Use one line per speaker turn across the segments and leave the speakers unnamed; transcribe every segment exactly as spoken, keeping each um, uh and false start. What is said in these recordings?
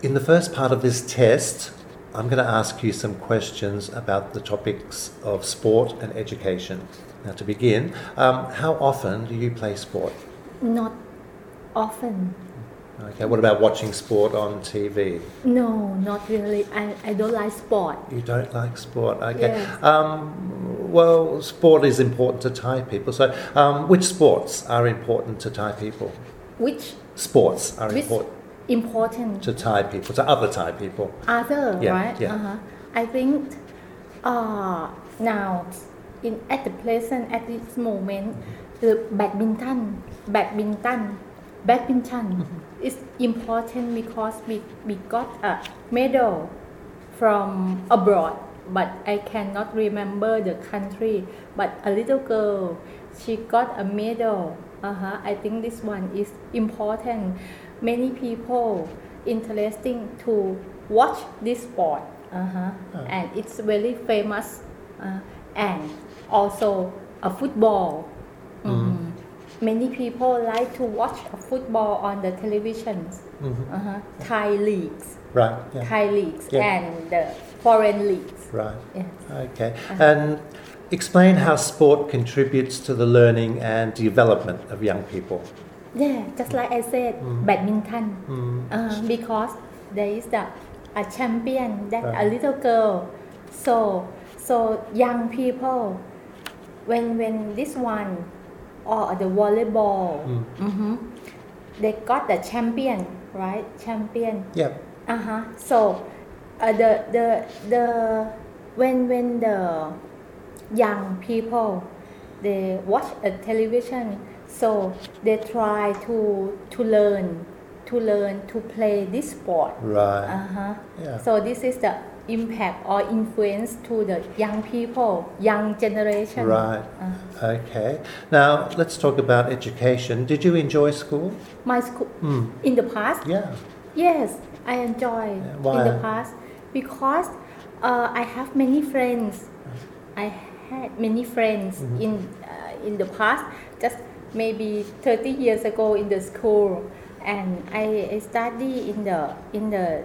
In the first part of this test, I'm going to ask you some questions about the topics of sport and education. Now, to begin, um, how often do you play sport?
Not often.
Okay, what about watching sport on T V?
No, not really. I, I don't like sport.
You don't like sport, okay.
Yes.
Um, well, sport is important to Thai people. So, um, which sports are important to Thai people?
Which
Sports are
which
important
important
to Thai people, to other Thai people.
other,
Yeah,
right?
yeah.
Uh-huh. I think uh, now in at the present at this moment the badminton badminton badminton is important because we, we got a medal from abroad, but I cannot remember the country, but a little girl, she got a medal. Uh-huh. I think this one is important. Many people interesting to watch this sport. Uh-huh.
Oh.
And it's very famous. Uh, and also a football. Mhm. Many people like to watch a football on the television.
Mhm.
Uh-huh. Thai leagues,
Right, yeah.
Thai leagues,
Yeah.
and the foreign leagues.
Right.
Yes.
Okay. And explain how sport contributes to the learning and development of young people.
Yeah, just like I said, badminton.
Mm.
Uh, because there is the, a champion that
Right.
a little girl. So so young people, when when this one or the volleyball, mhm, they got the champion, right? Champion.
Yep.
Uh-huh. So uh, the the the when when the young people they watch a television, so they try to to learn to learn to play this sport.
Right.
Uh-huh.
Yeah.
So this is the impact or influence to the young people, young generation.
Right.
Uh,
Okay. Now let's talk about education. Did you enjoy school?
my school
Mm.
in the past.
Yeah.
Yes, I enjoy
why?
in the past because uh, I have many friends. I had many friends in uh, in the past, just maybe thirty years ago in the school, and I, I study in the in the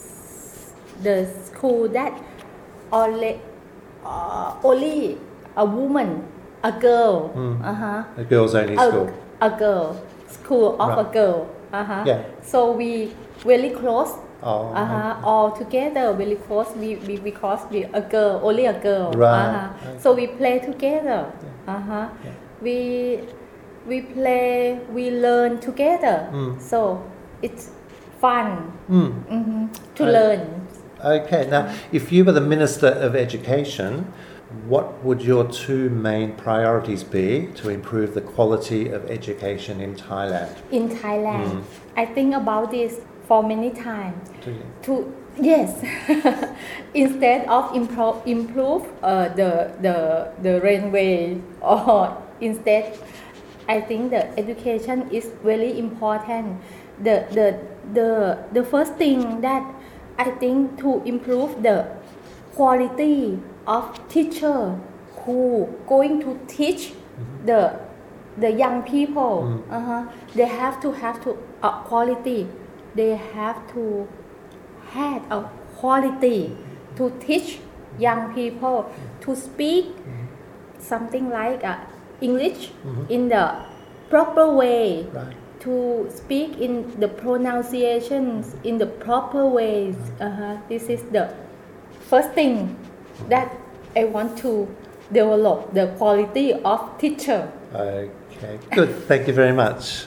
the school that only uh, only a woman, a girl,
Mm.
uh-huh,
A girls' only
a,
school.
a girl, school of
Right.
a girl. Uh-huh.
Yeah.
So we very close.
Oh,
Uh-huh. All together very close. We, we because we a girl, only a girl.
Right.
Uh-huh.
Right.
So we play together. Uh-huh.
Yeah.
We we play, we learn together.
Mm.
So it's fun
Mm.
mhm, to
Right.
learn.
Okay. Now, if you were the Minister of Education, what would your two main priorities be to improve the quality of education in Thailand?
In Thailand,
Mm.
I think about this for many times.
Do you?
To yes, instead of improve improve uh, the the the railway or instead, I think the education is very important. The the the the first thing that I think to improve the quality of teacher who going to teach the the young people. Uh-huh, they have to have to uh, quality. They have to have a quality to teach young people to speak something like uh, English in the proper way,
Right.
to speak in the pronunciations in the proper ways. Uh-huh. This is the first thing that I want to develop the quality of teacher.
Okay. Good. Thank you very much.